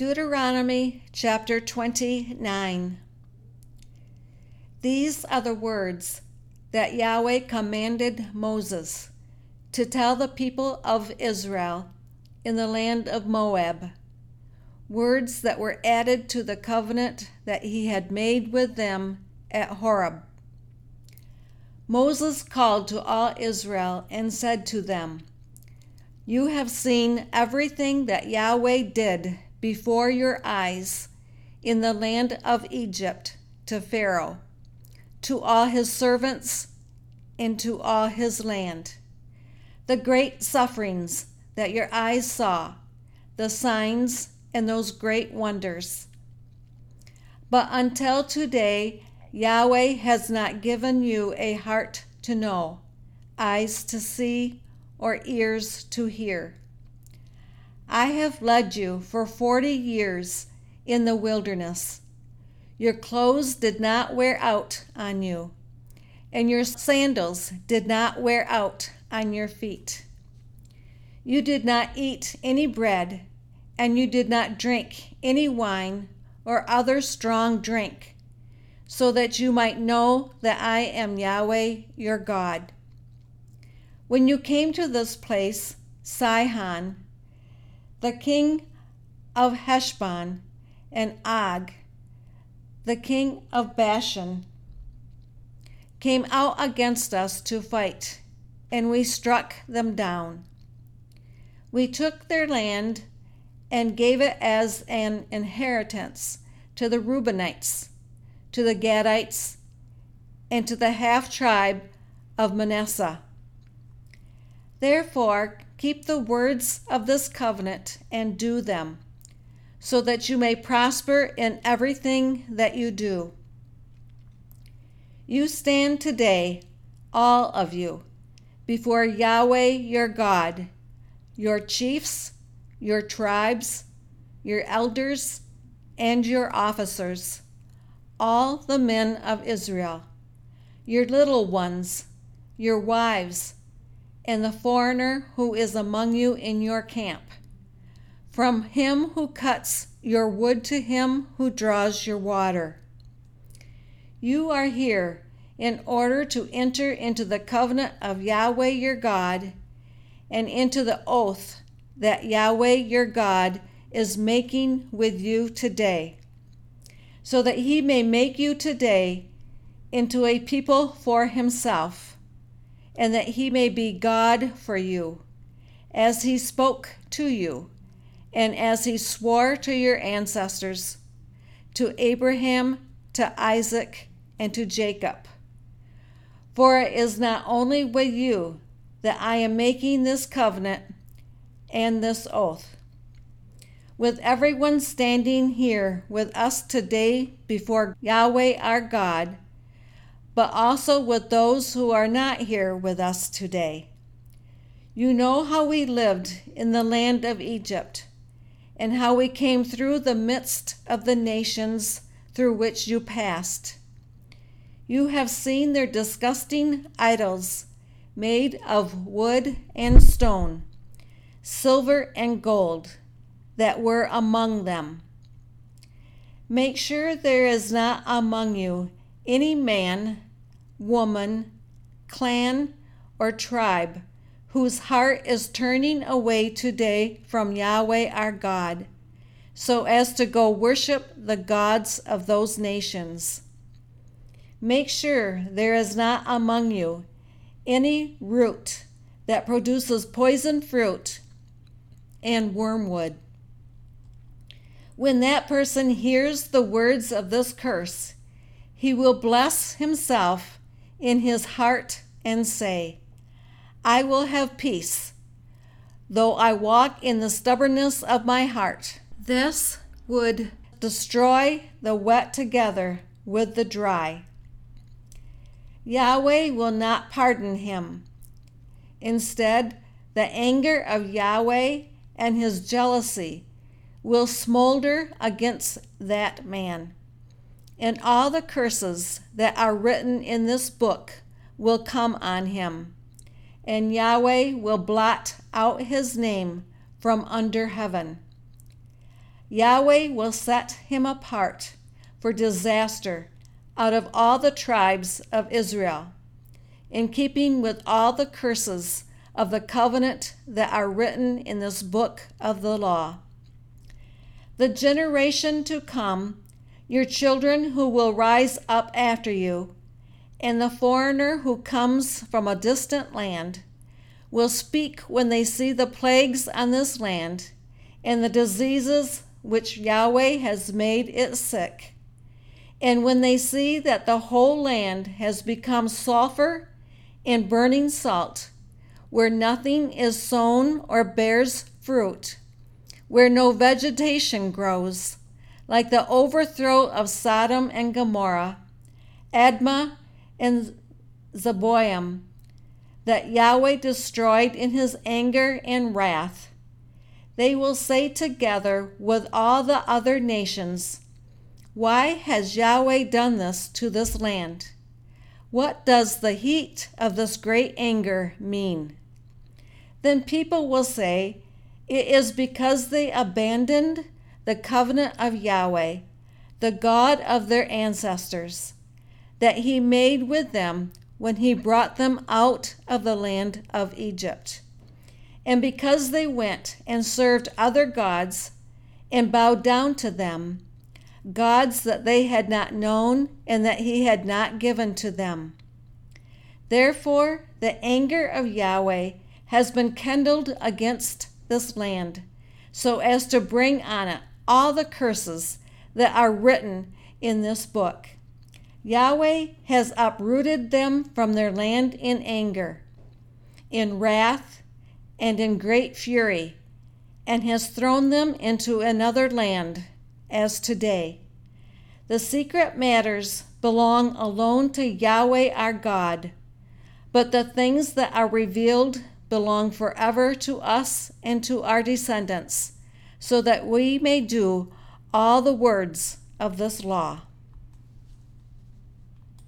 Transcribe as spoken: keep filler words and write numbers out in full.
Deuteronomy chapter twenty-nine. These are the words that Yahweh commanded Moses to tell the people of Israel in the land of Moab, words that were added to the covenant that he had made with them at Horeb. Moses called to all Israel and said to them, "You have seen everything that Yahweh did before your eyes in the land of Egypt to Pharaoh, to all his servants, and to all his land. The great sufferings that your eyes saw, the signs and those great wonders. But until today, Yahweh has not given you a heart to know, eyes to see, or ears to hear. I have led you for forty years in the wilderness. Your clothes did not wear out on you, and your sandals did not wear out on your feet. You did not eat any bread, and you did not drink any wine or other strong drink, so that you might know that I am Yahweh your God. When you came to this place, Sihon, the king of Heshbon, and Og, the king of Bashan, came out against us to fight, and we struck them down. We took their land and gave it as an inheritance to the Reubenites, to the Gadites, and to the half-tribe of Manasseh. Therefore, keep the words of this covenant and do them, so that you may prosper in everything that you do. You stand today, all of you, before Yahweh your God, your chiefs, your tribes, your elders, and your officers, all the men of Israel, your little ones, your wives, and the foreigner who is among you in your camp, from him who cuts your wood to him who draws your water. You are here in order to enter into the covenant of Yahweh your God and into the oath that Yahweh your God is making with you today, so that he may make you today into a people for himself, and that he may be God for you, as he spoke to you, and as he swore to your ancestors, to Abraham, to Isaac, and to Jacob. For it is not only with you that I am making this covenant and this oath, with everyone standing here with us today before Yahweh our God, but also with those who are not here with us today. You know how we lived in the land of Egypt, and how we came through the midst of the nations through which you passed. You have seen their disgusting idols made of wood and stone, silver and gold, that were among them. Make sure there is not among you any man, woman, clan, or tribe whose heart is turning away today from Yahweh our God, so as to go worship the gods of those nations. Make sure there is not among you any root that produces poison fruit and wormwood. When that person hears the words of this curse, he will bless himself in his heart and say, I will have peace, though I walk in the stubbornness of my heart. This would destroy the wet together with the dry. Yahweh will not pardon him. Instead, the anger of Yahweh and his jealousy will smolder against that man, and all the curses that are written in this book will come on him, and Yahweh will blot out his name from under heaven. Yahweh will set him apart for disaster out of all the tribes of Israel, in keeping with all the curses of the covenant that are written in this book of the law. The generation to come, your children who will rise up after you, and the foreigner who comes from a distant land, will speak when they see the plagues on this land and the diseases which Yahweh has made it sick, and when they see that the whole land has become sulfur and burning salt, where nothing is sown or bears fruit, where no vegetation grows, like the overthrow of Sodom and Gomorrah, Admah and Zeboim, that Yahweh destroyed in his anger and wrath. They will say together with all the other nations, "Why has Yahweh done this to this land? What does the heat of this great anger mean?" Then people will say, "It is because they abandoned the covenant of Yahweh, the God of their ancestors, that he made with them when he brought them out of the land of Egypt. And because they went and served other gods and bowed down to them, gods that they had not known and that he had not given to them. Therefore the anger of Yahweh has been kindled against this land, so as to bring on it all the curses that are written in this book. Yahweh has uprooted them from their land in anger, in wrath, and in great fury, and has thrown them into another land, as today. The secret matters belong alone to Yahweh our God, but the things that are revealed belong forever to us and to our descendants, so that we may do all the words of this law.